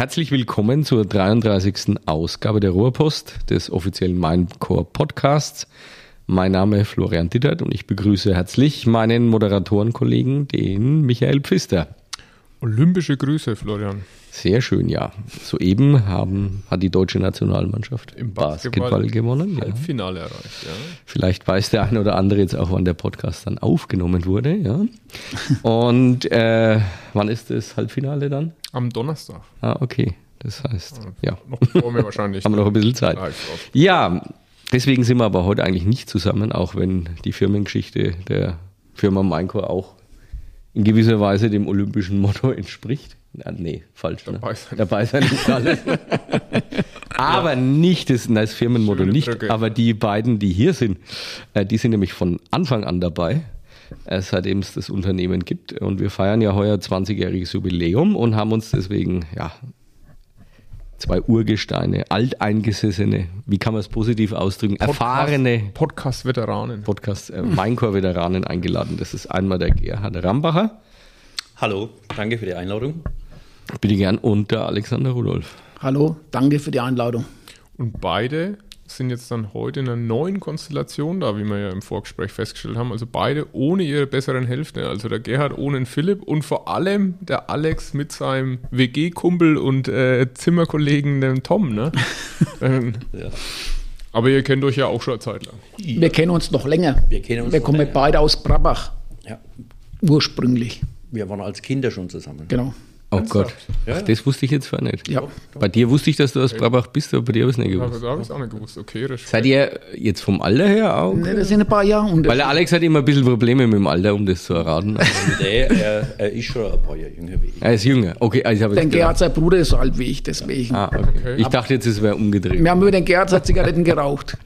Herzlich willkommen zur 33. Ausgabe der Ruhrpost, des offiziellen Minecore Podcasts. Mein Name ist Florian Dittert und ich begrüße herzlich meinen Moderatorenkollegen, den Michael Pfister. Olympische Grüße, Florian. Sehr schön, ja. Soeben hat die deutsche Nationalmannschaft im Basketball gewonnen. Halbfinale erreicht, ja. Vielleicht weiß der eine oder andere jetzt auch, wann der Podcast dann aufgenommen wurde. Ja. Und wann ist das Halbfinale dann? Am Donnerstag. Ah, okay. Das heißt, ja. Noch vor mir wahrscheinlich. Haben wir noch ein bisschen Zeit. Ja, deswegen sind wir aber heute eigentlich nicht zusammen, auch wenn die Firmengeschichte der Firma Minecore auch in gewisser Weise dem olympischen Motto entspricht. Nee, falsch. Dabei sein ist alles. Aber nicht das Firmenmotto, schöne nicht. Brücke. Aber die beiden, die hier sind, die sind nämlich von Anfang an dabei, seitdem es das Unternehmen gibt. Und wir feiern ja heuer 20-jähriges Jubiläum und haben uns deswegen, zwei Urgesteine, alteingesessene, wie kann man es positiv ausdrücken, erfahrene Podcast-Veteranen. Minecore-Veteranen eingeladen. Das ist einmal der Gerhard Rambacher. Hallo, danke für die Einladung. Bitte gern. Und der Alexander Rudolph. Hallo, danke für die Einladung. Und beide sind jetzt dann heute in einer neuen Konstellation da, wie wir ja im Vorgespräch festgestellt haben. Also beide ohne ihre besseren Hälfte. Also der Gerhard ohne den Philipp und vor allem der Alex mit seinem WG-Kumpel und Zimmerkollegen, dem Tom. Ne? Ja. Aber ihr kennt euch ja auch schon eine Zeit lang. Ja. Wir kennen uns noch länger. Wir kommen beide aus Brabach. Ja. Ursprünglich. Wir waren als Kinder schon zusammen. Genau. Oh Gott, ja. Das wusste ich jetzt zwar nicht. Ja. Bei dir wusste ich, dass du aus Brabach bist, aber bei dir habe ich es nicht gewusst. Da habe ich es auch nicht gewusst. Okay, Respekt. Seid ihr jetzt vom Alter her auch? Ne, das sind ein paar Jahre. Weil der Alex hat immer ein bisschen Probleme mit dem Alter, um das zu erraten. Er ist schon ein paar Jahre jünger wie ich. Er ist jünger, okay. Also den Gerhard, sein Bruder ist so alt wie ich, deswegen. Ah, okay. Ich dachte jetzt, es wäre umgedreht. Wir haben über den Gerhard seine Zigaretten geraucht.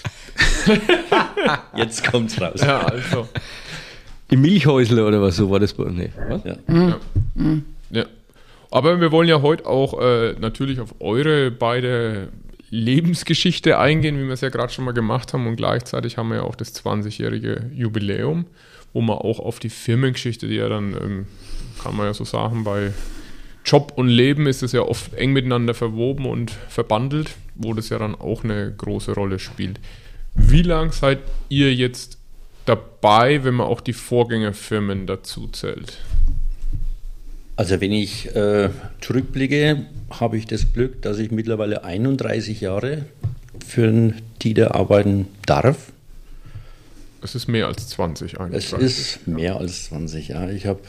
Jetzt kommt's raus. Ja, also. Im Milchhäusle oder was, so war das bei uns. Nee, was? Ja. Ja. Aber wir wollen ja heute auch natürlich auf eure beide Lebensgeschichte eingehen, wie wir es ja gerade schon mal gemacht haben. Und gleichzeitig haben wir ja auch das 20-jährige Jubiläum, wo man auch auf die Firmengeschichte, die ja dann, kann man ja so sagen, bei Job und Leben ist es ja oft eng miteinander verwoben und verbandelt, wo das ja dann auch eine große Rolle spielt. Wie lang seid ihr jetzt dabei, wenn man auch die Vorgängerfirmen dazu zählt? Also wenn ich zurückblicke, habe ich das Glück, dass ich mittlerweile 31 Jahre für den Dieter arbeiten darf. Es ist mehr als 20 eigentlich. Es ist mehr als 20 Jahre. Ich habe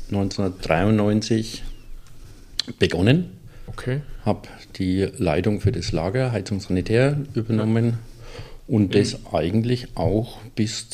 1993 begonnen, habe die Leitung für das Lager Heizung Sanitär übernommen. Und das eigentlich auch bis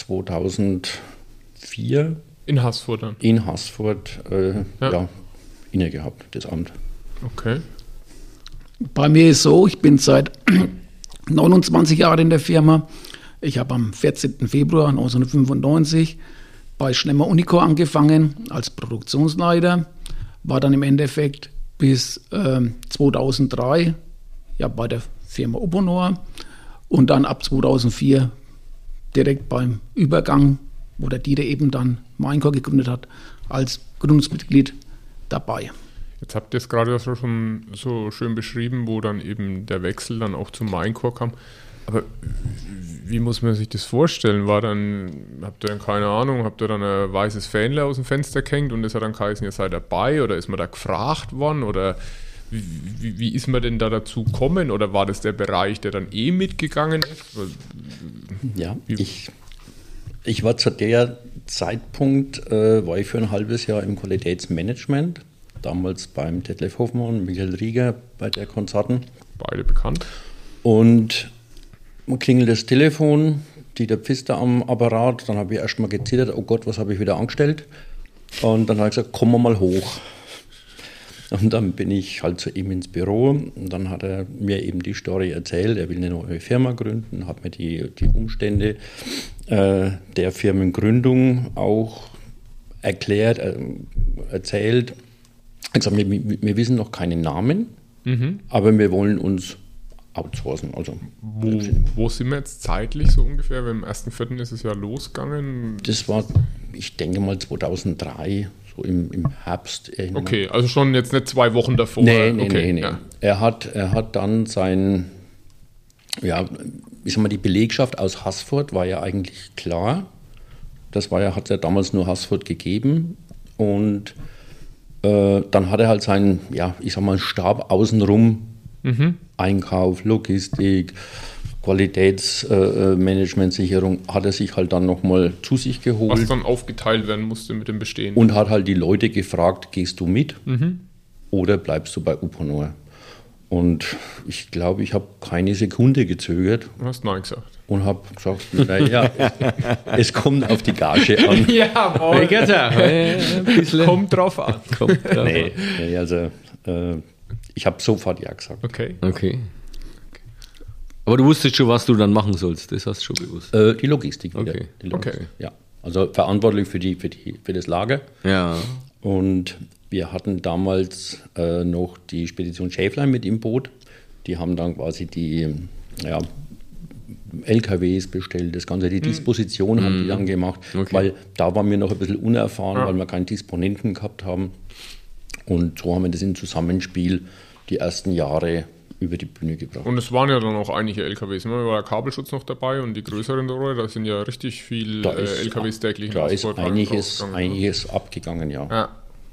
2004 in Haßfurt dann? In Haßfurt inne gehabt, das Amt. Okay. Bei mir ist so, ich bin seit 29 Jahren in der Firma. Ich habe am 14. Februar 1995 bei Schlemmer Unicor angefangen als Produktionsleiter. War dann im Endeffekt bis 2003 bei der Firma Uponor. Und dann ab 2004 direkt beim Übergang, wo der Dieter eben dann Minecore gegründet hat, als Gründungsmitglied dabei. Jetzt habt ihr es gerade schon so schön beschrieben, wo dann eben der Wechsel dann auch zu Minecore kam. Aber wie muss man sich das vorstellen? Habt ihr dann keine Ahnung, habt ihr dann ein weißes Fähnle aus dem Fenster gehängt und das hat dann geheißen, ihr seid dabei, oder ist man da gefragt worden, oder wie ist man denn da dazu gekommen, oder war das der Bereich, der dann mitgegangen ist? Ja, ich war zu der Zeitpunkt, war ich für ein halbes Jahr im Qualitätsmanagement, damals beim Detlef Hoffmann, Michael Rieger bei der Konzerten. Beide bekannt. Und man klingelt das Telefon, Dieter Pfister am Apparat, dann habe ich erst mal gezittert, oh Gott, was habe ich wieder angestellt? Und dann habe ich gesagt, kommen wir mal hoch. Und dann bin ich halt zu ihm ins Büro und dann hat er mir eben die Story erzählt, er will eine neue Firma gründen, hat mir die Umstände der Firmengründung auch erklärt, erzählt. Er hat gesagt, wir wissen noch keinen Namen, aber wir wollen uns outsourcen. Also, wo sind wir jetzt zeitlich so ungefähr? Am 1.4. ist es ja losgegangen. Das war, ich denke mal 2003, so im Herbst. Okay, also schon jetzt nicht 2 Wochen davor. Nee. Ja. Er hat dann die Belegschaft aus Haßfurt war ja eigentlich klar. Hat es ja damals nur Haßfurt gegeben. Und dann hat er halt seinen, Stab außenrum, Einkauf, Logistik, Qualitätsmanagementsicherung, hat er sich halt dann nochmal zu sich geholt. Was dann aufgeteilt werden musste mit dem Bestehenden. Und hat halt die Leute gefragt, gehst du mit oder bleibst du bei Uponor? Und ich glaube, ich habe keine Sekunde gezögert. Du hast Nein gesagt. Und habe gesagt, naja, es kommt auf die Gage an. Jawohl. Kommt drauf an. Nee, also ich habe sofort Ja gesagt. Okay. Aber du wusstest schon, was du dann machen sollst, das hast du schon gewusst. Die Logistik wieder. Okay. Die Logistik, ja. Also verantwortlich für das Lager. Ja. Und wir hatten damals noch die Spedition Schäflein mit im Boot. Die haben dann quasi die LKWs bestellt, das Ganze, die Disposition haben die dann gemacht, weil da waren wir noch ein bisschen unerfahren, weil wir keinen Disponenten gehabt haben. Und so haben wir das im Zusammenspiel die ersten Jahre über die Bühne gebracht. Und es waren ja dann auch einige LKWs. Da war der Kabelschutz noch dabei und die größeren Rohre, da sind ja richtig viel LKWs täglich. Da ist einiges abgegangen, ja.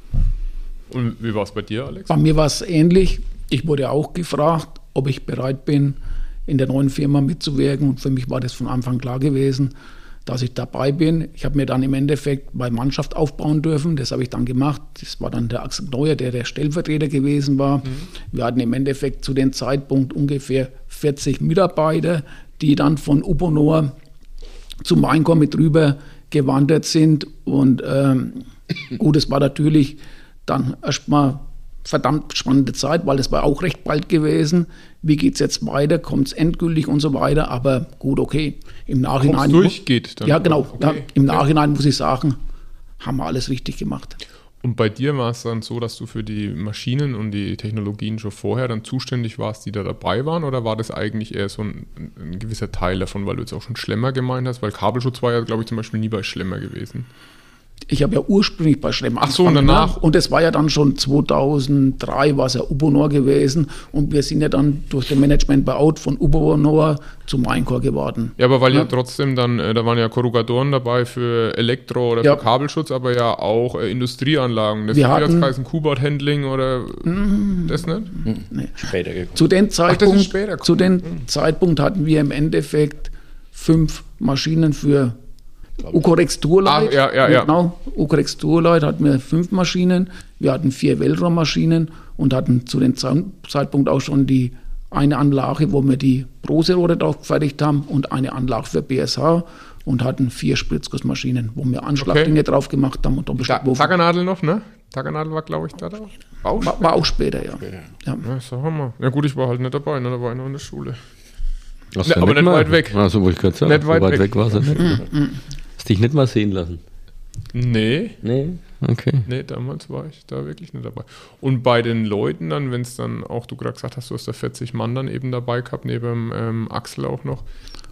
Und wie war es bei dir, Alex? Bei mir war es ähnlich. Ich wurde auch gefragt, ob ich bereit bin, in der neuen Firma mitzuwirken. Und für mich war das von Anfang klar gewesen, dass ich dabei bin. Ich habe mir dann im Endeffekt bei Mannschaft aufbauen dürfen. Das habe ich dann gemacht. Das war dann der Axel Neuer, der Stellvertreter gewesen war. Wir hatten im Endeffekt zu dem Zeitpunkt ungefähr 40 Mitarbeiter, die dann von Uponor zum Mainkorps mit rüber gewandert sind. Und gut, es war natürlich dann erstmal verdammt spannende Zeit, weil es war auch recht bald gewesen. Wie geht es jetzt weiter? Kommt es endgültig und so weiter? Aber gut, okay. Im Nachhinein durchgeht dann. Ja, genau. Okay. Ja, im Nachhinein muss ich sagen, haben wir alles richtig gemacht. Und bei dir war es dann so, dass du für die Maschinen und die Technologien schon vorher dann zuständig warst, die da dabei waren? Oder war das eigentlich eher so ein gewisser Teil davon, weil du jetzt auch schon Schlemmer gemeint hast? Weil Kabelschutz war ja, glaube ich, zum Beispiel nie bei Schlemmer gewesen. Ich habe ja ursprünglich bei Schlemmer angefangen. Ach so, und danach? Und das war ja dann schon 2003, war es ja Uponor gewesen. Und wir sind ja dann durch das Management Buyout von Uponor zum Mainkorps geworden. Ja, aber weil ja trotzdem dann, da waren ja Korrugatoren dabei für Elektro- oder für Kabelschutz, aber ja auch Industrieanlagen. Das hat jetzt heißen Kuhbord-Handling oder das nicht? Nee. Später gekommen. Zu dem Zeitpunkt hatten wir im Endeffekt 5 Maschinen für Ucorex Tourlight. Genau, Ucorex Tourlight hatten wir 5 Maschinen. Wir hatten 4 Weltrohrmaschinen und hatten zu dem Zeitpunkt auch schon die eine Anlage, wo wir die Brose-Rohre drauf gefertigt haben und eine Anlage für BSH und hatten 4 Spritzgussmaschinen, wo wir Anschlagdinge drauf gemacht haben. Und Taggernadel noch, ne? Taggernadel war, glaube ich, da drauf. War auch später, ja. Ja, so haben wir. Ja gut, ich war halt nicht dabei, ne? Da war ich noch in der Schule. Aber nicht weit weg. Also, wo ich gerade sagen, nicht weit weg war es nicht. Hast dich nicht mal sehen lassen? Nee. Okay. Nee, damals war ich da wirklich nicht dabei. Und bei den Leuten dann, wenn es dann auch, du gerade gesagt hast, du hast da 40 Mann dann eben dabei gehabt, neben Axel auch noch,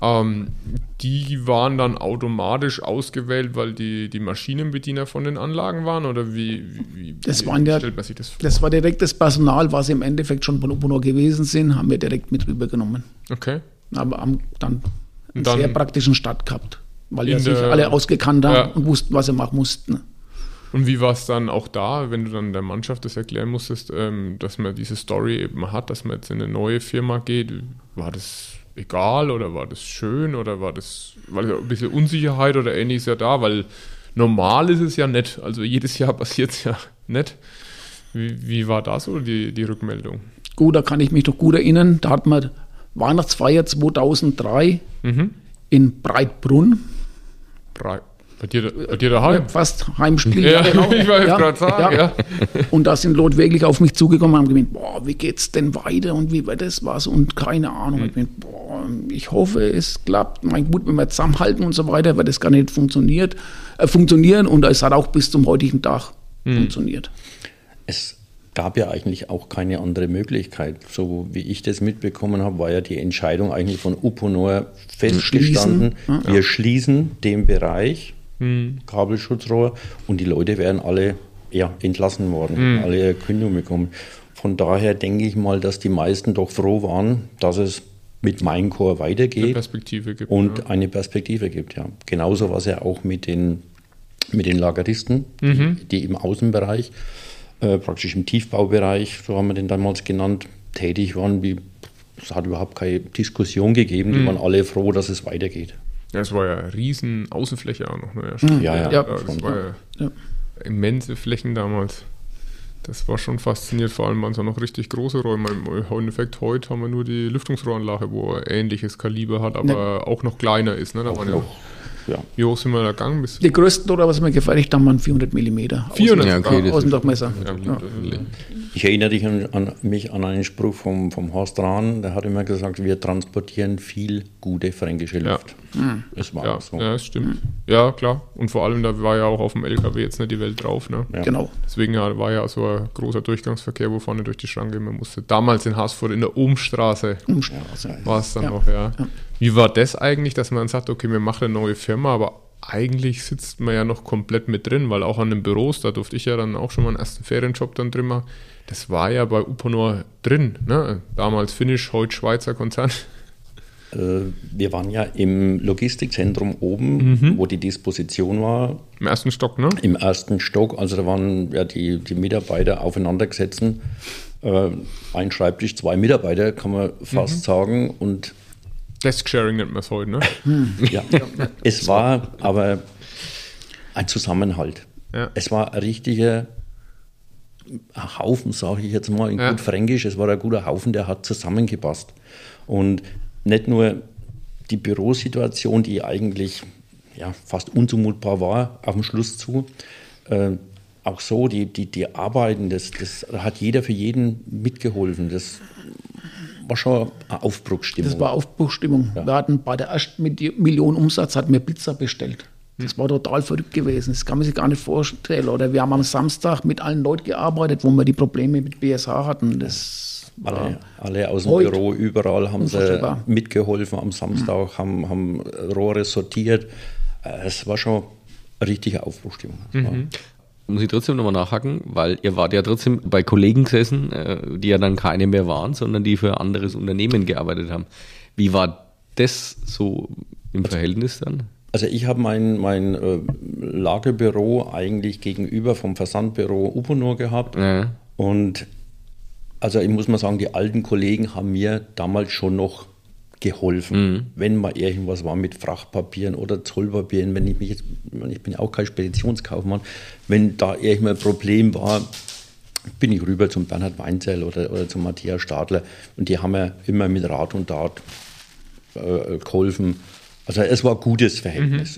die waren dann automatisch ausgewählt, weil die Maschinenbediener von den Anlagen waren? Oder wie stellt man sich das vor? Das war direkt das Personal, was im Endeffekt schon von Uponor gewesen sind, haben wir direkt mit rübergenommen. Okay. Aber haben dann einen sehr praktischen Start gehabt. Weil ja sich alle ausgekannt haben und wussten, was sie machen mussten. Und wie war es dann auch da, wenn du dann der Mannschaft das erklären musstest, dass man diese Story eben hat, dass man jetzt in eine neue Firma geht? War das egal oder war das schön oder war ein bisschen Unsicherheit oder ähnliches ja da? Weil normal ist es ja nicht. Also jedes Jahr passiert es ja nicht. Wie war da so die Rückmeldung? Gut, da kann ich mich doch gut erinnern. Da hatten wir Weihnachtsfeier 2003 in Breitbrunn. Bei dir daheim? Fast Heimspiel. Ja, genau. Ich wollte gerade sagen, ja. Und da sind Leute wirklich auf mich zugekommen und haben gemeint, boah, wie geht's denn weiter und wie wird das was und keine Ahnung. Ich meinte, boah, ich hoffe, es klappt. Mein gut, wenn wir zusammenhalten und so weiter, wird das gar nicht funktionieren. Und es hat auch bis zum heutigen Tag funktioniert. Es gab ja eigentlich auch keine andere Möglichkeit. So wie ich das mitbekommen habe, war ja die Entscheidung eigentlich von Uponor festgestanden. Wir schließen den Bereich Kabelschutzrohr und die Leute werden alle entlassen worden, alle Kündigung bekommen. Von daher denke ich mal, dass die meisten doch froh waren, dass es mit Mainkorps weitergeht. Eine Perspektive gibt. Und eine Perspektive gibt, ja. Genauso war es ja auch mit den Lageristen, die im Außenbereich, praktisch im Tiefbaubereich, so haben wir den damals genannt, tätig waren. Es hat überhaupt keine Diskussion gegeben. Die waren alle froh, dass es weitergeht. Ja, es war ja eine riesen Außenfläche auch noch. Ne? Ja. Das war ja immense Flächen damals. Das war schon faszinierend, vor allem waren es auch noch richtig große Räume. Im Endeffekt heute haben wir nur die Lüftungsrohranlage, wo ein ähnliches Kaliber hat, aber auch noch kleiner ist. Ne? Da waren wie hoch sind wir da gegangen? Die größten Rohre, was wir gefertigt haben, waren 400 mm. 400 Außendurchmesser. Ich erinnere mich an einen Spruch vom Horst Rahn, der hat immer gesagt, wir transportieren viel gute fränkische Luft. Das war auch so. Ja, das stimmt. Ja, klar. Und vor allem, da war ja auch auf dem LKW jetzt nicht die Welt drauf. Ne? Ja. Genau. Deswegen war ja so ein großer Durchgangsverkehr, wo vorne durch die Schranke man musste. Damals in Haßfurt in der Umstraße war es dann noch, ja. Wie war das eigentlich, dass man sagt, okay, wir machen eine neue Firma, aber eigentlich sitzt man ja noch komplett mit drin, weil auch an den Büros, da durfte ich ja dann auch schon mal einen ersten Ferienjob dann drin machen. Das war ja bei Uponor drin, ne? Damals Finnisch, heute Schweizer Konzern. Wir waren ja im Logistikzentrum oben, wo die Disposition war. Im ersten Stock, ne? Im ersten Stock, also da waren ja die Mitarbeiter aufeinander gesetzt. Ein Schreibtisch, 2 Mitarbeiter, kann man fast sagen. Und Desk-Sharing nennt man es heute, ne? ja, es war aber ein Zusammenhalt. Ja. Es war ein richtiger Haufen, sage ich jetzt mal in gut Fränkisch. Es war ein guter Haufen, der hat zusammengepasst. Und nicht nur die Bürosituation, die eigentlich fast unzumutbar war, auf dem Schluss zu. Auch so, die Arbeiten, das hat jeder für jeden mitgeholfen. Das war schon eine Aufbruchsstimmung. Das war Aufbruchsstimmung. Ja. Wir hatten bei der ersten Million Umsatz hatten wir Pizza bestellt. Das war total verrückt gewesen. Das kann man sich gar nicht vorstellen. Oder wir haben am Samstag mit allen Leuten gearbeitet, wo wir die Probleme mit BSH hatten. Das alle aus dem Büro, überall haben sie mitgeholfen am Samstag, haben Rohre sortiert. Es war schon eine richtige Aufbruchsstimmung. Muss ich trotzdem nochmal nachhaken, weil ihr wart ja trotzdem bei Kollegen gesessen, die ja dann keine mehr waren, sondern die für ein anderes Unternehmen gearbeitet haben. Wie war das so im Verhältnis dann? Also ich habe mein Lagerbüro eigentlich gegenüber vom Versandbüro Uponor gehabt. Ja. Und also ich muss mal sagen, die alten Kollegen haben mir damals schon noch geholfen, wenn mal irgendwas war mit Frachtpapieren oder Zollpapieren. Ich bin ja auch kein Speditionskaufmann, wenn da irgendein Problem war, bin ich rüber zum Bernhard Weinzell oder zum Matthias Stadler und die haben mir immer mit Rat und Tat geholfen. Also es war ein gutes Verhältnis.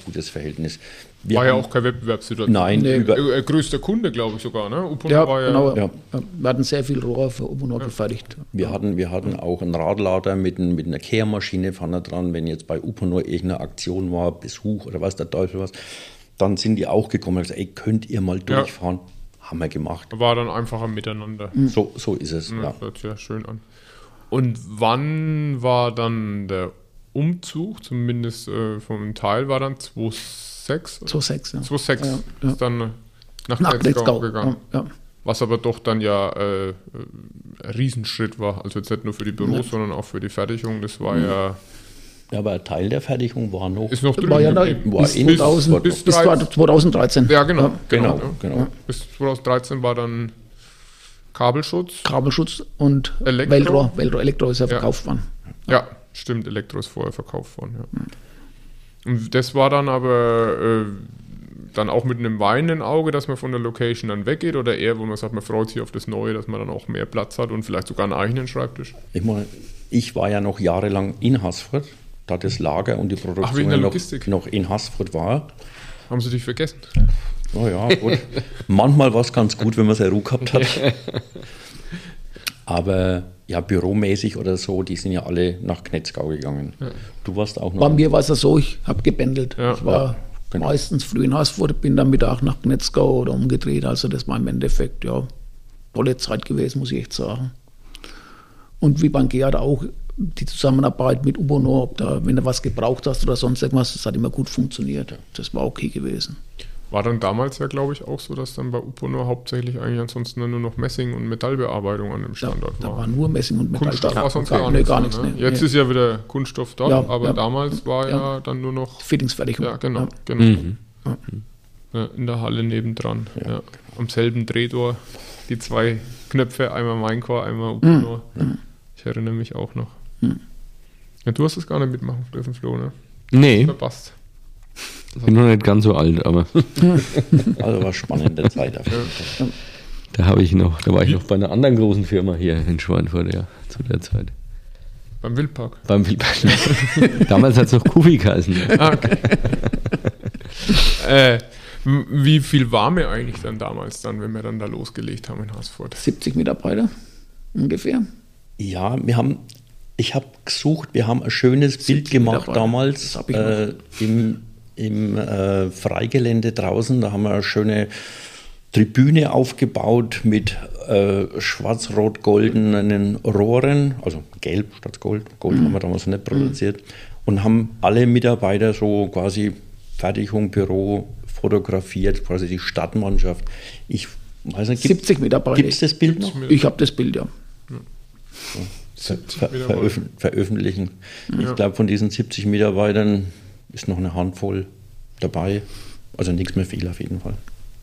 War ja auch keine Wettbewerbssituation. Nein. Größter Kunde, glaube ich sogar, ne? Uponor war genau. Ja. Wir hatten sehr viel Rohr für Uponor gefertigt. Wir hatten auch einen Radlader mit einer Kehrmaschine vorne dran. Wenn jetzt bei Uponor irgendeine Aktion war, Besuch oder was der Teufel was, dann sind die auch gekommen und gesagt, ey, könnt ihr mal durchfahren? Ja. Haben wir gemacht. War dann einfacher miteinander. So ist es. Das hört sich ja schön an. Und wann war dann der Umzug, zumindest vom Teil, war dann 2006? 2006, ja. 2006 ist dann nach Knetzgau gegangen. Ja. Was aber doch dann ein Riesenschritt war. Also jetzt nicht nur für die Büros, sondern auch für die Fertigung. Das war ja... Ja, aber ein Teil der Fertigung war noch... Ist noch drin. War ja da bis 2013. Ja, genau. Bis 2013 war dann Kabelschutz und Elektro. Elektro ist ja verkauft worden. Ja. Stimmt, Elektro ist vorher verkauft worden, ja. Und das war dann aber dann auch mit einem weinenden Auge, dass man von der Location dann weggeht oder eher, wo man sagt, man freut sich auf das Neue, dass man dann auch mehr Platz hat und vielleicht sogar einen eigenen Schreibtisch? Ich war ja noch jahrelang in Haßfurt, da das Lager und die Produktion noch in Haßfurt war. Haben Sie dich vergessen? Oh ja, gut. Manchmal war es ganz gut, wenn man seine Ruhe gehabt hat. Aber ja, büromäßig oder so, die sind ja alle nach Knetzgau gegangen. Ja. Du warst auch noch... Bei mir war es ja so, ich habe gebändelt. Ja. Ich war meistens früh in Haßfurt, bin dann Mittag nach Knetzgau oder umgedreht. Also das war im Endeffekt, tolle Zeit gewesen, muss ich echt sagen. Und wie beim Gerhard auch, die Zusammenarbeit mit Uponor, wenn du was gebraucht hast oder sonst irgendwas, das hat immer gut funktioniert. Das war okay gewesen. War dann damals ja, glaube ich, auch so, dass dann bei Uponor hauptsächlich eigentlich ansonsten nur noch Messing- und Metallbearbeitung an dem Standort Da war. war nur Messing und Metall. Kunststoff war sonst gar nichts. Ne? Jetzt ist ja wieder Kunststoff da, Ja, aber ja, damals war ja dann nur noch Fittingsfertigung. Ja, genau. Mhm. Ja, in der Halle nebendran. Ja. Am selben Drehtor die 2 Knöpfe, einmal Minecore, einmal Uponor. Ich erinnere mich auch noch. Ja, du hast es gar nicht mitmachen dürfen, Flo, ne? Nee, Verpasst. bin noch nicht ganz so alt, aber Also war spannende Zeit. Auf jeden Fall. da war ich noch bei einer anderen großen Firma hier in Schweinfurt, ja, zu der Zeit. Beim Wildpark. Beim Wildpark. Damals hat es noch Kufi geheißen. Okay. Wie viel war mir eigentlich dann damals, wenn wir dann da losgelegt haben in Haßfurt? 70 Mitarbeiter ungefähr. Ja, ich habe gesucht, wir haben ein schönes Bild gemacht Mitarbeiter. damals Das hab ich noch. im Freigelände draußen. Da haben wir eine schöne Tribüne aufgebaut mit schwarz-rot-goldenen Rohren, also gelb statt Gold. Gold haben wir damals noch nicht produziert. Und haben alle Mitarbeiter so quasi Fertigung, Büro fotografiert, quasi die Stadtmannschaft. Ich weiß nicht, 70 Mitarbeiter. gibt es das Bild noch? Ich habe das Bild, ja. Veröffentlichen. Ich glaube, von diesen 70 Mitarbeitern ist noch eine Handvoll dabei. Also nichts mehr viel auf jeden Fall.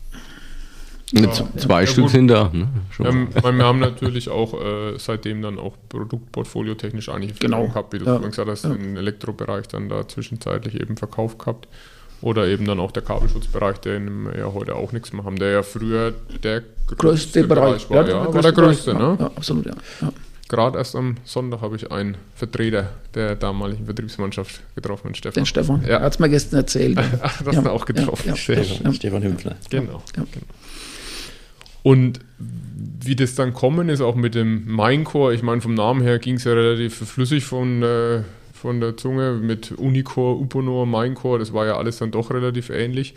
Zwei Stück gut. sind da. Ne? Schon. Wir haben natürlich auch seitdem dann auch Produktportfolio technisch eigentlich Genau. gehabt, wie du Ja. vorhin gesagt hast, im Elektrobereich dann da zwischenzeitlich eben verkauft gehabt. Oder eben dann auch der Kabelschutzbereich, den wir ja heute auch nichts mehr haben, der ja früher der Größte Bereich. war. Ja, war der größte, ne? Ja, absolut, ja. Gerade erst am Sonntag habe ich einen Vertreter der damaligen Vertriebsmannschaft getroffen, den Stefan. Den Stefan. Ja. Er hat es mir gestern erzählt. Ach, das hast du auch getroffen. Ja, Sehr schön. ja. Stefan Hümpfner. Genau. Ja. Genau. Und wie das dann kommen ist, auch mit dem Minecore, ich meine, vom Namen her ging es ja relativ flüssig von der Zunge mit Unicore, Uponor, Minecore, das war ja alles dann doch relativ ähnlich.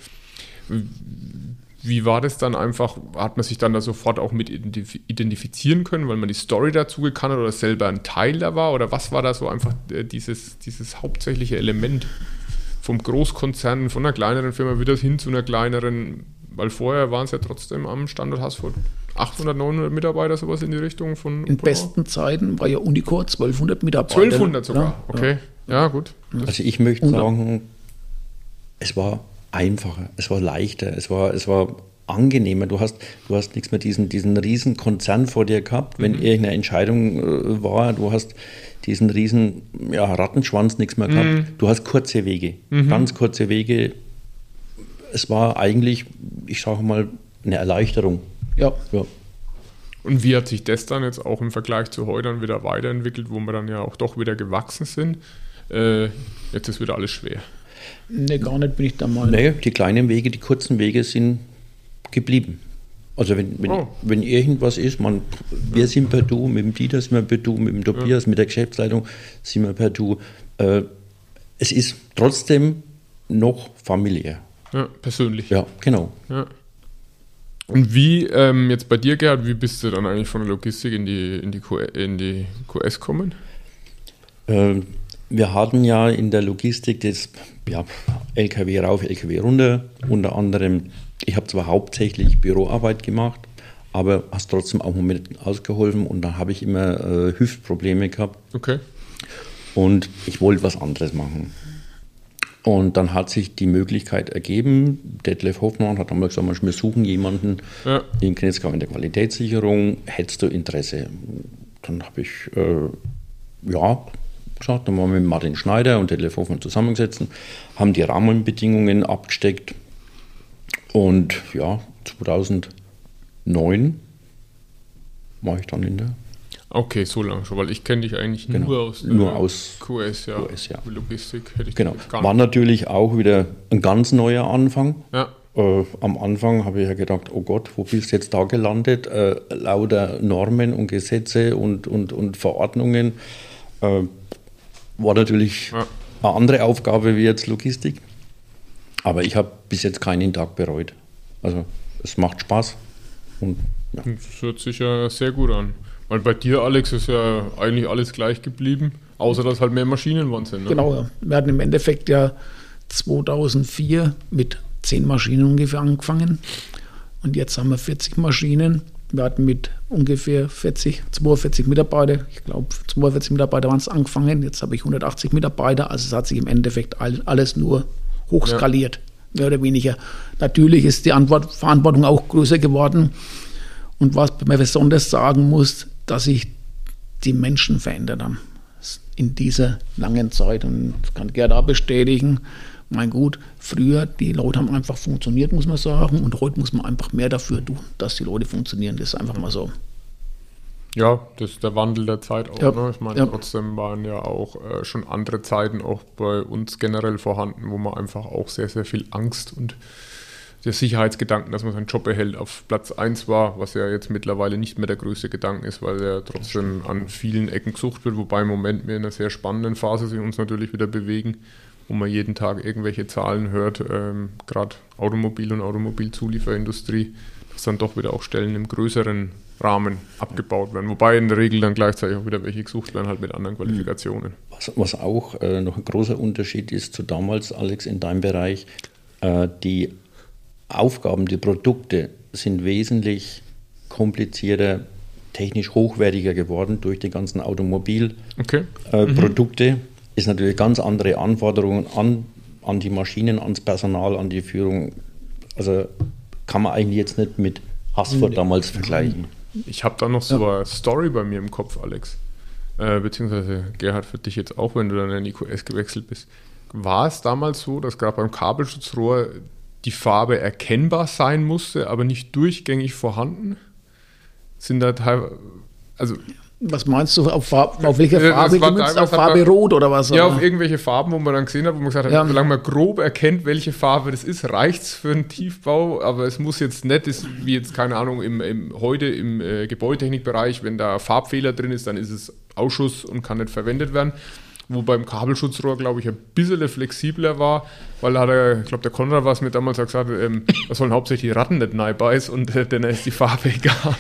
Wie war das dann einfach, hat man sich dann da sofort auch mit identifizieren können, weil man die Story dazu gekannt hat oder selber ein Teil da war? Oder was war da so einfach dieses hauptsächliche Element vom Großkonzern, von einer kleineren Firma wieder hin zu einer kleineren, weil vorher waren es ja trotzdem am Standort Haßfurt 800, 900 Mitarbeiter, sowas in die Richtung von In besten Zeiten war ja Unicore 1200 Mitarbeiter. 1200 sogar, Ja, okay. Ja, gut. Also ich möchte sagen, es war einfacher, es war leichter, es war angenehmer. Du hast nichts mehr diesen riesen Konzern vor dir gehabt, wenn irgendeine Entscheidung war, du hast diesen riesen Rattenschwanz nichts mehr gehabt. Du hast kurze Wege, ganz kurze Wege. Es war eigentlich, ich sage mal, eine Erleichterung. Ja. Und wie hat sich das dann jetzt auch im Vergleich zu heute dann wieder weiterentwickelt, wo wir dann ja auch doch wieder gewachsen sind? Jetzt ist wieder alles schwer. Nee, gar nicht, bin ich da mal. Nee, die kleinen Wege, die kurzen Wege sind geblieben. Also wenn irgendwas ist, wir sind per Du, mit dem Dieter sind wir per Du, mit dem Tobias, mit der Geschäftsleitung sind wir per Du. Es ist trotzdem noch familiär. Ja, persönlich. Ja, genau. Ja. Und wie, jetzt bei dir, Gerhard, wie bist du dann eigentlich von der Logistik in die QS gekommen? Wir hatten ja in der Logistik das LKW rauf, LKW runter. Unter anderem, ich habe zwar hauptsächlich Büroarbeit gemacht, aber hast trotzdem auch mal mit ausgeholfen und dann habe ich immer Hüftprobleme gehabt. Okay. Und ich wollte was anderes machen. Und dann hat sich die Möglichkeit ergeben, Detlef Hoffmann hat damals gesagt, wir suchen jemanden in Knitzgau in der Qualitätssicherung, hättest du Interesse? Dann habe ich gesagt, dann waren wir mit Martin Schneider und Detlef Hoffmann zusammengesetzt, haben die Rahmenbedingungen abgesteckt und 2009 war ich dann in der Okay, so lange schon, weil ich kenne dich eigentlich nur aus QS, ja. Logistik hätte ich genau. gar nicht. War natürlich auch wieder ein ganz neuer Anfang. Ja. Am Anfang habe ich ja gedacht, oh Gott, wo bist du jetzt da gelandet? Lauter Normen und Gesetze und Verordnungen. War natürlich eine andere Aufgabe wie jetzt Logistik. Aber ich habe bis jetzt keinen Tag bereut. Also es macht Spaß. Und, Das hört sich ja sehr gut an. Weil bei dir, Alex, ist ja eigentlich alles gleich geblieben, außer dass halt mehr Maschinen waren sind. Ne? Genau, ja. Wir hatten im Endeffekt ja 2004 mit 10 Maschinen ungefähr angefangen. Und jetzt haben wir 40 Maschinen. Wir hatten mit ungefähr 42 Mitarbeiter, ich glaube 42 Mitarbeiter waren es angefangen. Jetzt habe ich 180 Mitarbeiter. Also es hat sich im Endeffekt alles nur hochskaliert, mehr oder weniger. Natürlich ist die Verantwortung auch größer geworden. Und was man besonders sagen muss, dass sich die Menschen verändert haben in dieser langen Zeit. Und das kann Gerd auch bestätigen. Mein Gut, früher, die Leute haben einfach funktioniert, muss man sagen. Und heute muss man einfach mehr dafür tun, dass die Leute funktionieren. Das ist einfach mal so. Ja, das ist der Wandel der Zeit auch. Ja. Ne? Ich meine, trotzdem waren ja auch schon andere Zeiten auch bei uns generell vorhanden, wo man einfach auch sehr, sehr viel Angst und der Sicherheitsgedanken, dass man seinen Job erhält, auf Platz 1 war, was ja jetzt mittlerweile nicht mehr der größte Gedanke ist, weil er trotzdem an vielen Ecken gesucht wird, wobei im Moment wir in einer sehr spannenden Phase sich uns natürlich wieder bewegen, wo man jeden Tag irgendwelche Zahlen hört, gerade Automobil- und Automobilzulieferindustrie, dass dann doch wieder auch Stellen im größeren Rahmen abgebaut werden, wobei in der Regel dann gleichzeitig auch wieder welche gesucht werden, halt mit anderen Qualifikationen. Was auch noch ein großer Unterschied ist zu damals, Alex, in deinem Bereich, die Aufgaben, die Produkte sind wesentlich komplizierter, technisch hochwertiger geworden durch die ganzen Automobilprodukte. Ist natürlich ganz andere Anforderungen an die Maschinen, ans Personal, an die Führung. Also kann man eigentlich jetzt nicht mit Haßfurt damals vergleichen. Ich habe da noch so eine Story bei mir im Kopf, Alex. Beziehungsweise Gerhard, für dich jetzt auch, wenn du dann in die QS gewechselt bist. War es damals so, dass gerade beim Kabelschutzrohr die Farbe erkennbar sein musste, aber nicht durchgängig vorhanden? Sind da teilweise, also was meinst du, auf welche Farbe gemünzt? Auf Farbe Rot oder was? Ja, oder? auf irgendwelche Farben, wo man dann gesehen hat, wo man gesagt hat, solange man grob erkennt, welche Farbe das ist, reicht es für einen Tiefbau, aber es muss jetzt nicht, wie jetzt, keine Ahnung, heute im Gebäudetechnikbereich, wenn da Farbfehler drin ist, dann ist es Ausschuss und kann nicht verwendet werden. Wo beim Kabelschutzrohr, glaube ich, ein bisschen flexibler war, weil ich glaube, der Konrad war es mir damals auch gesagt, da sollen hauptsächlich die Ratten nicht neibeißen und dann ist die Farbe egal.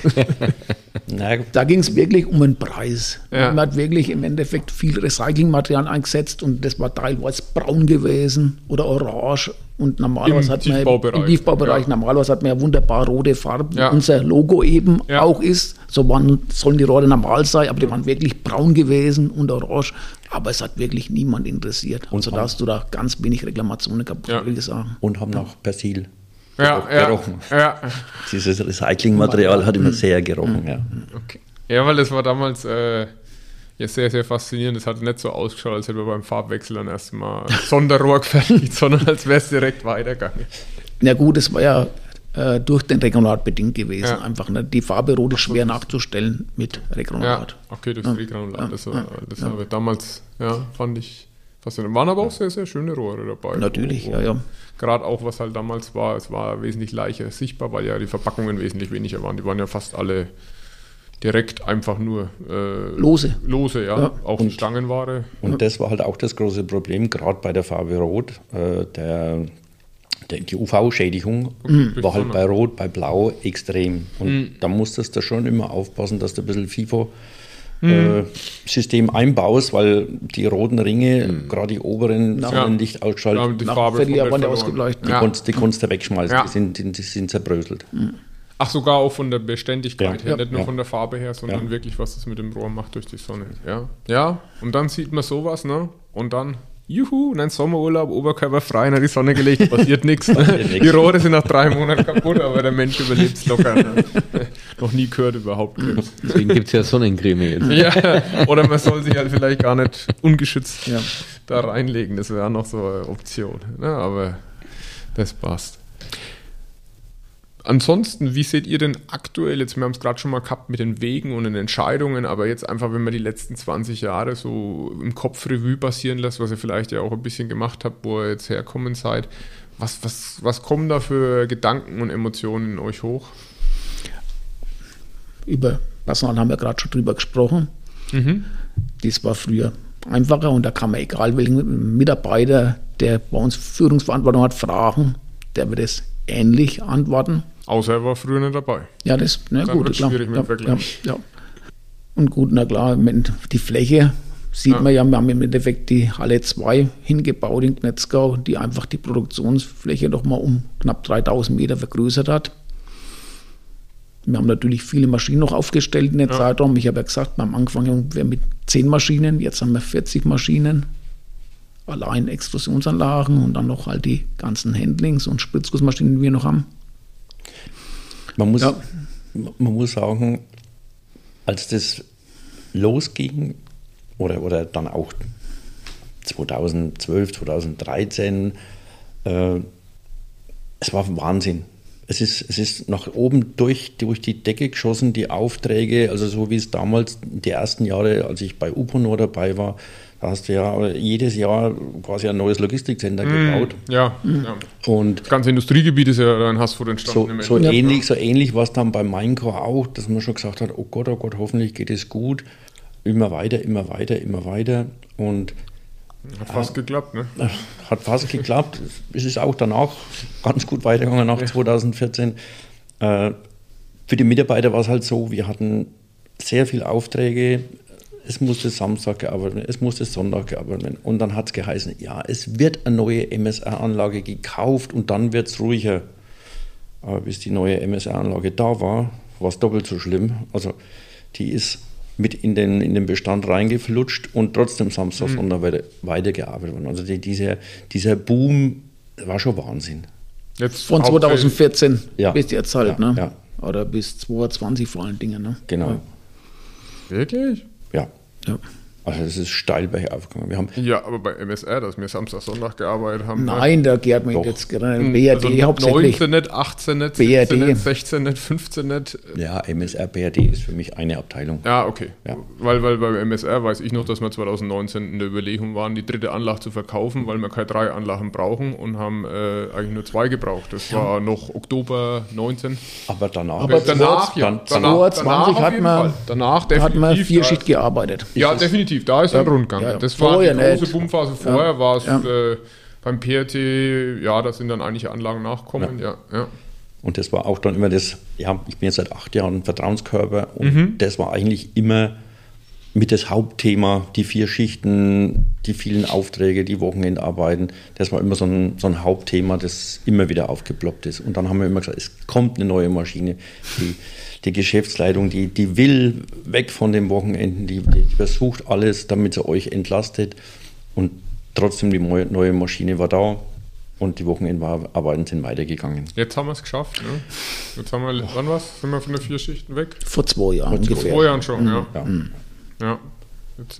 Da ging es wirklich um den Preis. Ja. Man hat wirklich im Endeffekt viel Recyclingmaterial eingesetzt und das war teilweise braun gewesen oder orange. Und normalerweise hat man im Tiefbaubereich, normalerweise hat man ja wunderbar rote Farben, wie unser Logo eben auch ist. So sollen die Rohre normal sein, aber die waren wirklich braun gewesen und orange. Aber es hat wirklich niemand interessiert. Also da hast du da ganz wenig Reklamationen gehabt, würde ich sagen. Und haben nach Persil gerochen. Ja. Dieses Recyclingmaterial hat immer sehr gerochen. Ja. Okay. Ja, weil das war damals sehr, sehr faszinierend. Es hat nicht so ausgeschaut, als hätte man beim Farbwechsel dann erstmal Sonderrohr gefertigt, sondern als wäre es direkt weitergegangen. Ja gut, es war ja durch den Regranulat bedingt gewesen. Einfach die Farbe Rot ist schwer nachzustellen mit Regranulat. Ja, okay, das Regranulat. Das war damals, fand ich faszinierend. Waren aber auch sehr, sehr schöne Rohre dabei. Natürlich, Gerade auch, was halt damals war, es war wesentlich leichter sichtbar, weil ja die Verpackungen wesentlich weniger waren. Die waren ja fast alle direkt einfach nur lose, auch die Stangenware. Und das war halt auch das große Problem, gerade bei der Farbe Rot. Die UV-Schädigung war halt bei Rot, bei Blau extrem. Und da musstest du schon immer aufpassen, dass du ein bisschen FIFO-System einbaust, weil die roten Ringe, gerade die oberen, sind nicht ausgeschaltet. Die Farbe waren die ausgebleicht. Die konntest du wegschmeißen, die sind zerbröselt. Ach, sogar auch von der Beständigkeit her, nicht nur von der Farbe her, sondern wirklich, was das mit dem Rohr macht durch die Sonne. Ja, und dann sieht man sowas, ne? Und dann juhu, und ein Sommerurlaub, oberkörperfrei in die Sonne gelegt, passiert nichts. Die Rohre sind nach 3 Monaten kaputt, aber der Mensch überlebt es locker. Ne? Noch nie gehört überhaupt Krebs. Deswegen gibt es ja Sonnencreme jetzt. Ja, oder man soll sich halt vielleicht gar nicht ungeschützt da reinlegen. Das wäre noch so eine Option. Ne? Aber das passt. Ansonsten, wie seht ihr denn aktuell, jetzt, wir haben es gerade schon mal gehabt mit den Wegen und den Entscheidungen, aber jetzt einfach, wenn man die letzten 20 Jahre so im Kopf Revue passieren lässt, was ihr vielleicht ja auch ein bisschen gemacht habt, wo ihr jetzt herkommen seid, was kommen da für Gedanken und Emotionen in euch hoch? Über Personal haben wir gerade schon drüber gesprochen. Das war früher einfacher und da kann man, egal welchen Mitarbeiter, der bei uns Führungsverantwortung hat, fragen, der wird es ähnlich antworten. Außer er war früher nicht dabei. Ja, das, dann gut, klar. Schwierig mit Vergleich. Ja. Und gut, na klar, die Fläche, sieht man ja, wir haben im Endeffekt die Halle 2 hingebaut in Knetzgau, die einfach die Produktionsfläche nochmal um knapp 3000 Meter vergrößert hat. Wir haben natürlich viele Maschinen noch aufgestellt in den Zeitraum. Ich habe ja gesagt, wir haben angefangen mit 10 Maschinen, jetzt haben wir 40 Maschinen. Allein Extrusionsanlagen und dann noch halt die ganzen Handlings- und Spritzgussmaschinen, die wir noch haben. Man muss sagen, als das losging, oder dann auch 2012, 2013, es war Wahnsinn. Es ist nach oben durch die Decke geschossen, die Aufträge, also so wie es damals die ersten Jahre, als ich bei Uponor dabei war, da hast du ja jedes Jahr quasi ein neues Logistikcenter gebaut. Ja. Und das ganze Industriegebiet ist ja in Haßfurt entstanden. So ähnlich war es dann bei Maincore auch, dass man schon gesagt hat, oh Gott, hoffentlich geht es gut. Immer weiter. Und hat fast geklappt, ne? Hat fast geklappt. Es ist auch danach ganz gut weitergegangen, nach 2014. Für die Mitarbeiter war es halt so, wir hatten sehr viele Aufträge. Es musste Samstag gearbeitet werden, es musste Sonntag gearbeitet werden. Und dann hat es geheißen, ja, es wird eine neue MSR-Anlage gekauft und dann wird es ruhiger. Aber bis die neue MSR-Anlage da war es doppelt so schlimm. Also die ist mit in den Bestand reingeflutscht und trotzdem Samstag, Sonntag weitergearbeitet worden. Also dieser Boom war schon Wahnsinn. Jetzt von 2014 bis jetzt halt, ja, ne? Ja. Oder bis 2020 vor allen Dingen, ne? Genau. Wirklich? Ja. Ja. Also es ist steil bergauf gegangen. Ja, aber bei MSR, dass wir Samstag, Sonntag gearbeitet haben. Nein, da geht man jetzt gerade BRD also hauptsächlich. 19 nicht, 18 nicht, BRD. 17 nicht, 16 nicht, 15 nicht. Ja, MSR, BRD ist für mich eine Abteilung. Ja, okay. Ja. Weil bei MSR weiß ich noch, dass wir 2019 in der Überlegung waren, die dritte Anlage zu verkaufen, weil wir keine 3 Anlagen brauchen und haben eigentlich nur 2 gebraucht. Das war noch Oktober 19. Aber danach. Aber danach, ja. Danach 2020 hat man, danach hat man definitiv. 4-Schicht gearbeitet. Ja, definitiv. Da ist ein Rundgang. Ja. Das war Vorher die große nicht. Boomphase. Vorher war es Ja. beim PRT, ja, da sind dann einige Anlagen nachkommen. Ja. Und das war auch dann immer das, ja, ich bin jetzt seit 8 Jahren Vertrauenskörper und das war eigentlich immer mit das Hauptthema, die 4 Schichten, die vielen Aufträge, die Wochenendarbeiten. Das war immer so ein Hauptthema, das immer wieder aufgeploppt ist. Und dann haben wir immer gesagt, es kommt eine neue Maschine. Die Geschäftsleitung, die will weg von den Wochenenden, die versucht alles, damit sie euch entlastet. Und trotzdem, die neue Maschine war da und die Wochenendarbeiten sind weitergegangen. Jetzt haben wir es geschafft. Ne? Jetzt haben wir, wann was? Sind wir von der 4 Schichten weg? Vor 2 Jahren ungefähr. Vor 2 Jahren schon, ja. Ja. Jetzt,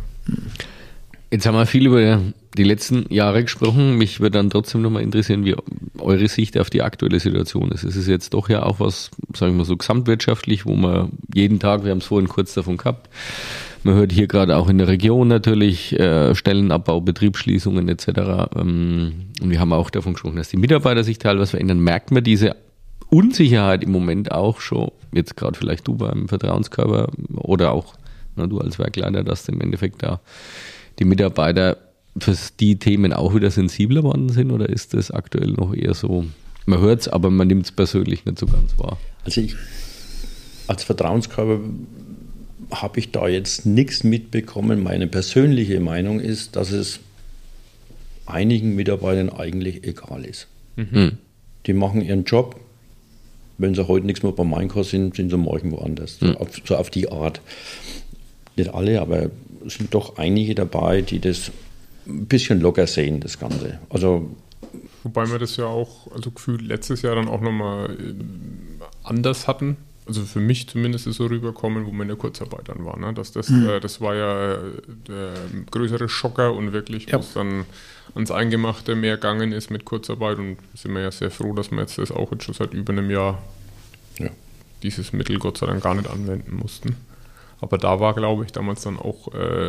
Jetzt haben wir viel über die letzten Jahre gesprochen. Mich würde dann trotzdem nochmal interessieren, wie eure Sicht auf die aktuelle Situation ist. Es ist jetzt doch ja auch was, sagen wir mal so, gesamtwirtschaftlich, wo man jeden Tag, wir haben es vorhin kurz davon gehabt, man hört hier gerade auch in der Region natürlich Stellenabbau, Betriebsschließungen etc. Und wir haben auch davon gesprochen, dass die Mitarbeiter sich teilweise verändern. Merkt man diese Unsicherheit im Moment auch schon, jetzt gerade vielleicht du beim Vertrauenskörper oder auch du als Werkleiter, dass im Endeffekt da die Mitarbeiter für die Themen auch wieder sensibler worden sind, oder ist das aktuell noch eher so, man hört es, aber man nimmt es persönlich nicht so ganz wahr? Also ich als Vertrauenskörper habe ich da jetzt nichts mitbekommen. Meine persönliche Meinung ist, dass es einigen Mitarbeitern eigentlich egal ist. Die machen ihren Job. Wenn sie heute nichts mehr bei Maincore sind, sind sie morgen woanders. So auf die Art. Nicht alle, aber es sind doch einige dabei, die das ein bisschen locker sehen, das Ganze. Also, wobei wir das ja auch, also gefühlt letztes Jahr dann auch nochmal anders hatten. Also für mich zumindest ist so rüberkommen, wo wir in der Kurzarbeit dann waren. Ne? Das war ja der größere Schocker und wirklich, wo es dann ans Eingemachte mehr gegangen ist mit Kurzarbeit, und sind wir ja sehr froh, dass wir jetzt das auch jetzt schon seit über einem Jahr dieses Mittel Gott sei Dank gar nicht anwenden mussten. Aber da war, glaube ich, damals dann auch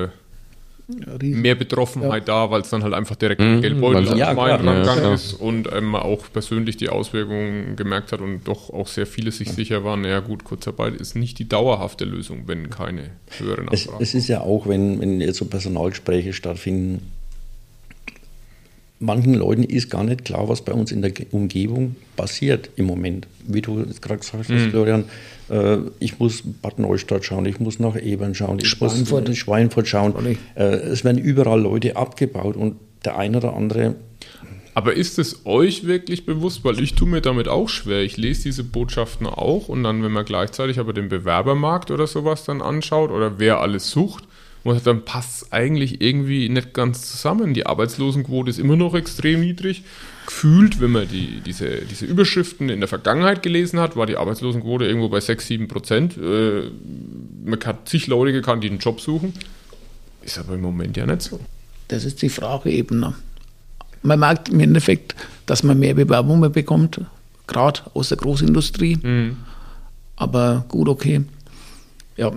mehr Betroffenheit da, weil es dann halt einfach direkt im Geldbeutel rangegangen ist und auch persönlich die Auswirkungen gemerkt hat und doch auch sehr viele sich sicher waren, naja gut, Kurzarbeit ist nicht die dauerhafte Lösung, wenn keine höheren Nachfragen. Es ist ja auch, wenn jetzt so Personalgespräche stattfinden, manchen Leuten ist gar nicht klar, was bei uns in der Umgebung passiert im Moment. Wie du jetzt gerade gesagt hast, Florian, ich muss Bad Neustadt schauen, ich muss nach Ebern schauen, ich muss in Schweinfurt schauen. Es werden überall Leute abgebaut und der eine oder andere... Aber ist es euch wirklich bewusst? Weil ich tue mir damit auch schwer. Ich lese diese Botschaften auch und dann, wenn man gleichzeitig aber den Bewerbermarkt oder sowas dann anschaut oder wer alles sucht, dann passt es eigentlich irgendwie nicht ganz zusammen. Die Arbeitslosenquote ist immer noch extrem niedrig. Gefühlt, wenn man diese Überschriften in der Vergangenheit gelesen hat, war die Arbeitslosenquote irgendwo bei 6-7%. Man hat zig Leute gekannt, die einen Job suchen. Ist aber im Moment ja nicht so. Das ist die Frage eben. Man merkt im Endeffekt, dass man mehr Bewerbungen bekommt, gerade aus der Großindustrie. Aber gut, okay. Ja.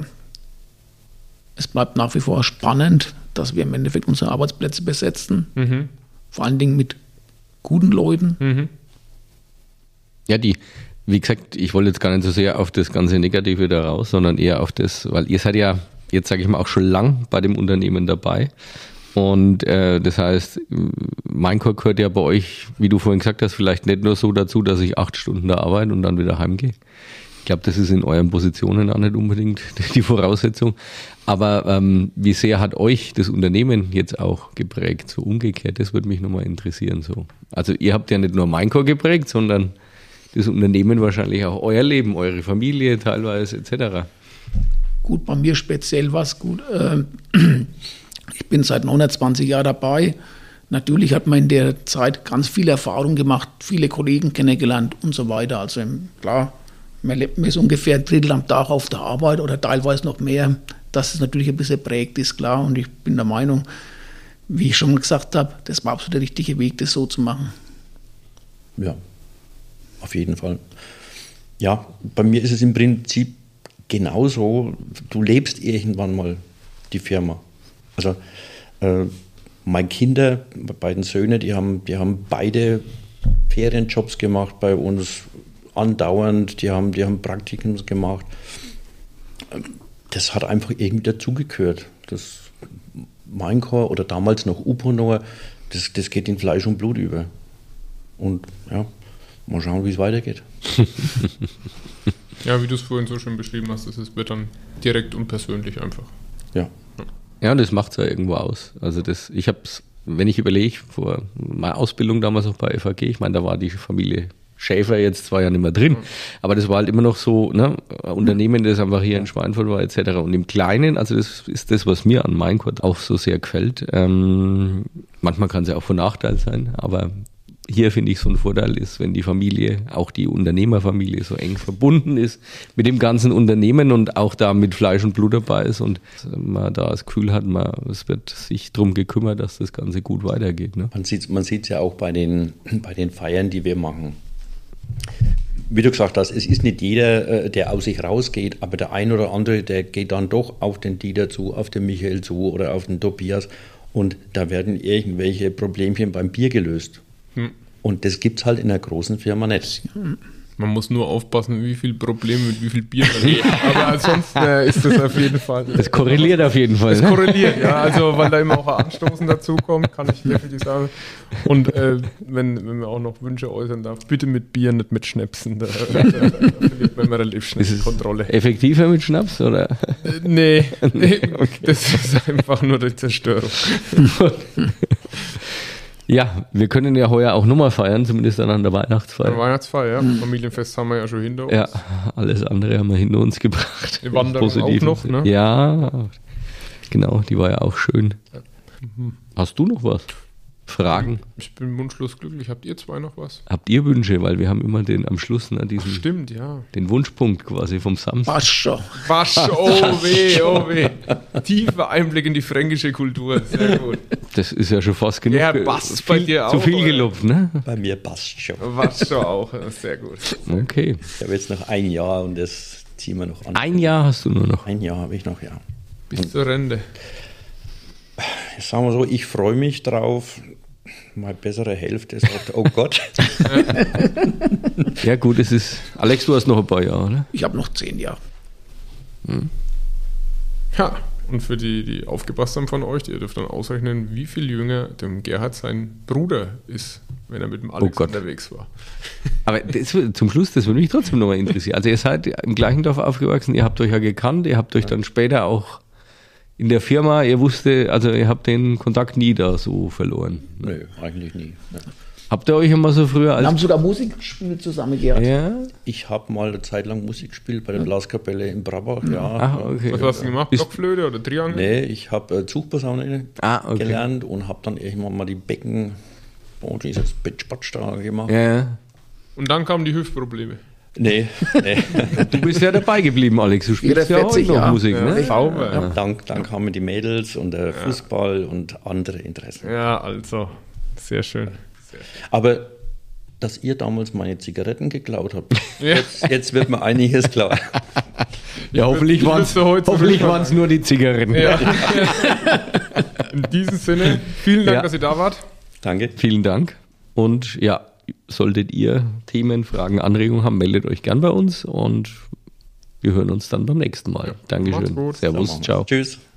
Es bleibt nach wie vor spannend, dass wir im Endeffekt unsere Arbeitsplätze besetzen. Vor allen Dingen mit guten Leuten. Ja, wie gesagt, ich wollte jetzt gar nicht so sehr auf das ganze Negative da raus, sondern eher auf das, weil ihr seid ja, jetzt sage ich mal, auch schon lang bei dem Unternehmen dabei. Und das heißt, Minecore gehört ja bei euch, wie du vorhin gesagt hast, vielleicht nicht nur so dazu, dass ich 8 Stunden da arbeite und dann wieder heimgehe. Ich glaube, das ist in euren Positionen auch nicht unbedingt die Voraussetzung. Aber wie sehr hat euch das Unternehmen jetzt auch geprägt, so umgekehrt? Das würde mich nochmal interessieren. So. Also ihr habt ja nicht nur Minecore geprägt, sondern das Unternehmen wahrscheinlich auch euer Leben, eure Familie teilweise etc. Gut, bei mir speziell war es gut. Ich bin seit 29 Jahren dabei. Natürlich hat man in der Zeit ganz viel Erfahrung gemacht, viele Kollegen kennengelernt und so weiter. Also klar, man ist ungefähr ein Drittel am Tag auf der Arbeit oder teilweise noch mehr. Dass es natürlich ein bisschen prägt, ist klar. Und ich bin der Meinung, wie ich schon gesagt habe, das war absolut der richtige Weg, das so zu machen. Ja, auf jeden Fall. Ja, bei mir ist es im Prinzip genauso. Du lebst irgendwann mal die Firma. Also meine Kinder, meine beiden Söhne, die haben beide Ferienjobs gemacht bei uns, andauernd, die haben Praktiken gemacht. Das hat einfach irgendwie dazugehört. Das Minecore oder damals noch Uponor, das geht in Fleisch und Blut über. Und ja, mal schauen, wie es weitergeht. Ja, wie du es vorhin so schön beschrieben hast, es wird dann direkt und persönlich einfach. Ja. Ja, und das macht es ja irgendwo aus. Also ich habe es, wenn ich überlege, vor meiner Ausbildung damals noch bei FAG, ich meine, da war die Familie Schäfer jetzt zwar ja nicht mehr drin, aber das war halt immer noch so, ne, ein Unternehmen, das einfach hier in Schweinfurt war etc. Und im Kleinen, also das ist das, was mir an Minecore auch so sehr gefällt. Manchmal kann es ja auch von Nachteil sein, aber hier finde ich so ein Vorteil ist, wenn die Familie, auch die Unternehmerfamilie so eng verbunden ist mit dem ganzen Unternehmen und auch da mit Fleisch und Blut dabei ist und man da das Gefühl hat, es wird sich darum gekümmert, dass das Ganze gut weitergeht. Ne? Man sieht es ja auch bei den Feiern, die wir machen. Wie du gesagt hast, es ist nicht jeder, der aus sich rausgeht, aber der ein oder andere, der geht dann doch auf den Dieter zu, auf den Michael zu oder auf den Tobias und da werden irgendwelche Problemchen beim Bier gelöst. Und das gibt es halt in einer großen Firma nicht. Man muss nur aufpassen, wie viel Probleme mit wie viel Bier man hat. Aber ansonsten ist das auf jeden Fall. Das korreliert auf jeden Fall. Das korreliert, ja. Also, weil da immer auch ein Anstoßen dazukommt, kann ich wirklich sagen. Und wenn man auch noch Wünsche äußern darf, bitte mit Bier, nicht mit Schnäpsen. Da verliert man immer relativ schnell die Kontrolle. Effektiver mit Schnaps, oder? Nee, okay. Das ist einfach nur die Zerstörung. Ja, wir können ja heuer auch nochmal feiern, zumindest dann an der Weihnachtsfeier. Weihnachtsfeier, ja. Familienfest haben wir ja schon hinter uns. Ja, alles andere haben wir hinter uns gebracht. Die Wanderung auch noch, ne? Ja, genau, die war ja auch schön. Hast du noch was? Fragen? Ich bin wunschlos glücklich. Habt ihr zwei noch was? Habt ihr Wünsche? Weil wir haben immer am Schluss diesen, stimmt, ja. Den Wunschpunkt quasi vom Samstag. Bascho, oh weh, oh weh. Tiefer Einblick in die fränkische Kultur, sehr gut. Das ist ja schon fast genug. Ja, passt bei dir auch. Zu viel gelobt, ne? Bei mir passt schon. Bascho auch, sehr gut. Okay. Ich habe jetzt noch ein Jahr und das ziehen wir noch an. Ein Jahr hast du nur noch? Ein Jahr habe ich noch, ja. Bis zur Rente. Sagen wir so, ich freue mich drauf. Meine bessere Hälfte sagt, oh Gott. Ja gut, es ist... Alex, du hast noch ein paar Jahre, ne? Ich habe noch 10 Jahre. Ja, Und für die aufgepasst haben von euch, ihr dürft dann ausrechnen, wie viel jünger dem Gerhard sein Bruder ist, wenn er mit dem Alex unterwegs war. Aber zum Schluss, das würde mich trotzdem nochmal interessieren. Also ihr seid im gleichen Dorf aufgewachsen, ihr habt euch ja gekannt, ihr habt euch dann später auch in der Firma, ihr habt den Kontakt nie da so verloren. Nö, eigentlich nie. Ja. Habt ihr euch immer so früher Wir haben sogar Musik gespielt zusammen, Gerhard. Ja? Ich habe mal eine Zeit lang Musik gespielt bei der Blaskapelle in Brabach. Ja. Ach, okay. Was hast du gemacht? Blockflöte oder Triangel? Nee, ich habe Zugposaune gelernt und habe dann irgendwann mal die Becken, dieses Betspatsch da gemacht. Ja. Und dann kamen die Hüftprobleme. Nee. Du bist ja dabei geblieben, Alex. Du spielst ja heute noch Jahre. Musik, ne? Sauber. Dann kamen die Mädels und der Fußball und andere Interessen. Ja, also, sehr schön. Aber dass ihr damals meine Zigaretten geklaut habt, jetzt wird mir einiges klar. Ja, hoffentlich waren es nur die Zigaretten. Ja. In diesem Sinne, vielen Dank, dass ihr da wart. Danke. Vielen Dank. Und ja, solltet ihr Themen, Fragen, Anregungen haben, meldet euch gern bei uns und wir hören uns dann beim nächsten Mal. Ja. Dankeschön. Macht's gut. Servus. Ciao. Tschüss.